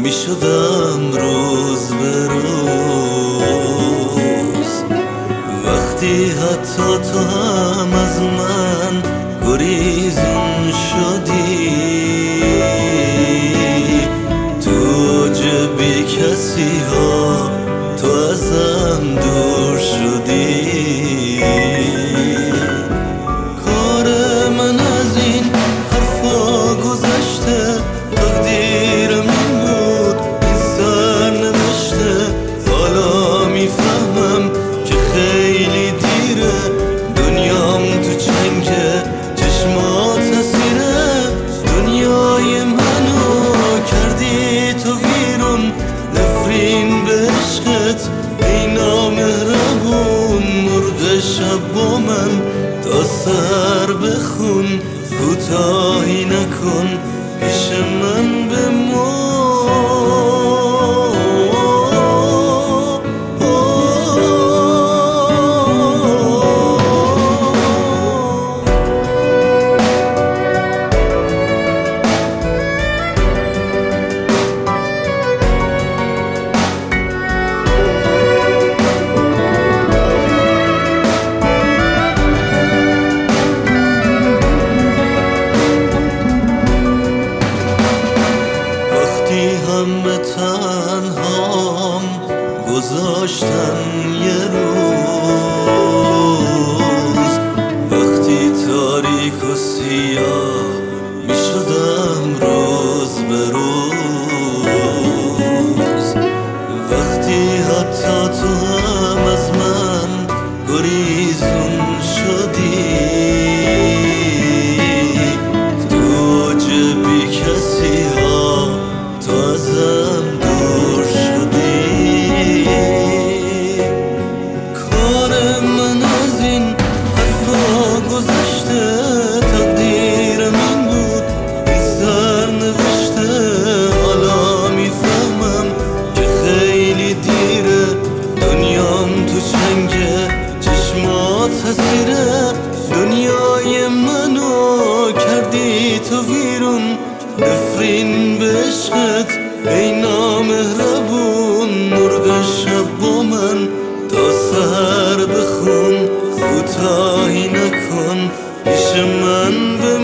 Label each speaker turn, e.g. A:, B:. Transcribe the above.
A: میشدم روز به روز. وقتی حتی تو هم از من گریزون شدی، تو جبی کسی ها تو ازم دور شدی. کار من از این حرفا گذشته، تقدیرم این بود این سر نوشته. حالا میفهمم که خیلی دیره، دنیام تو چنگه چشمات اسیره. دنیای منو کردی تو ویرون، نفرین به عشقت ای نامهربون. مرغ شب با من تا سر بخون، کوتاهی نکن پیش من بمون. همه تنهام گذاشتن یه روز، وقتی تاریک و سیاه میشدم روز به روز. وقتی حتی تو هم از من گریزون شدی، تو جبی کسی ها تو ازم دور شدی. کار من از این حرفا گذشته، تقدیرم این بود این سر نوشته. حالا میفهمم که خیلی دیره، دنیام تو چنگه چشمات حسیره. دنیای منو کردی تو ویرون، نفرین به عشقت ای نامهربون. مرغ شب با من تا سحر بخون، کوتاهی نکن پیش من